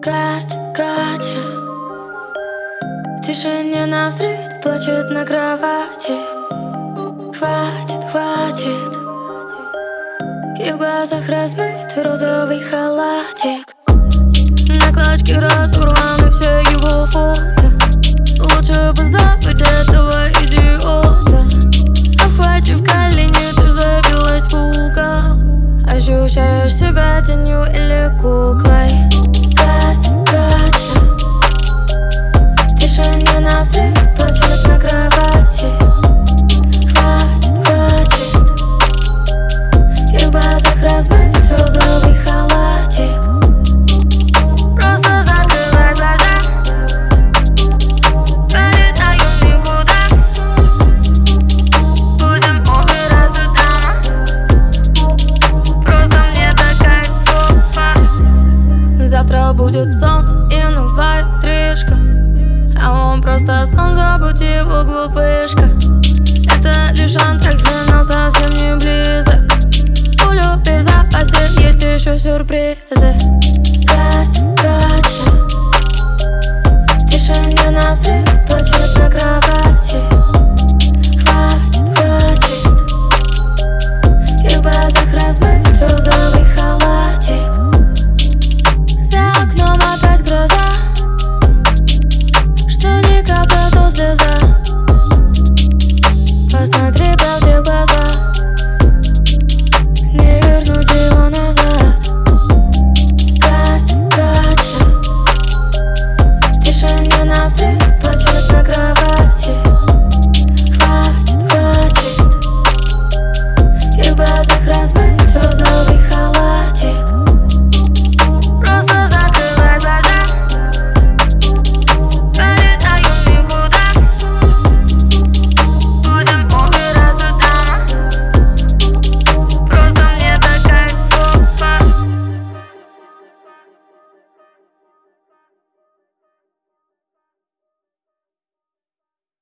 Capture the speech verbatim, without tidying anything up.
Катя, Катя в тишине навзрыд плачет на кровати. Хватит, хватит. И в глазах размыт розовый халатик. На клочке разорваны все его фото. Лучше бы забыть этого идиота. Обхватив колени, ты забилась в угол. Ощущаешь себя тенью или куклой. Катя, Катя в тишине навзрыд плачет на кровати. Хватит, хватит. И в глазах размыт розовый халатик. Просто закрывай глаза, полетаю никуда. Будем убираться дома. Просто мне так кайфово. Завтра будет солнце и новая стрижка, а он просто сам, забудь его, глупышка. Это лишь антракт, финал совсем не близок. У любви в запасе есть еще сюрпризы. Катя, Катя в тишине навзрыд плачет на кровати.